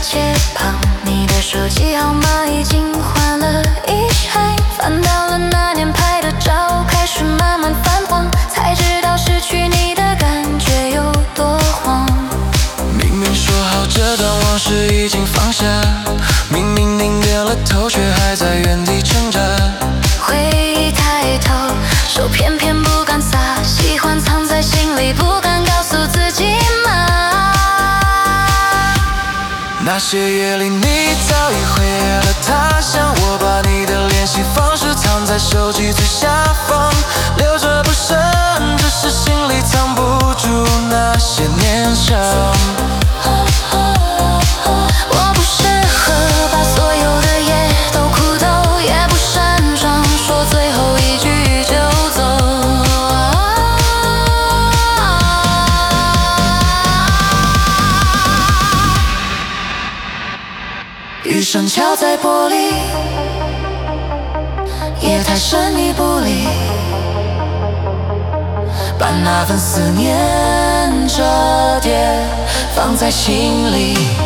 街旁，你的手机号码已经换了一拆，翻到了那年拍的照，开始慢慢泛黄，才知道失去你的感觉有多慌。 明明说好这段往事已经放下，明明拧点了头，却还在原地挣扎。 回忆太透，手偏偏不敢撒，喜欢藏在心里，不敢告诉自己吗？ 那些夜里，你早已回了他乡，我把你的联系方式藏在手机最下方，留着不深，只是心里藏不住那些念想。 我不适合把所有的夜都哭透，也不擅长说最后一句就走。雨声敲在玻璃，夜太深你不理，把那份思念折叠放在心里。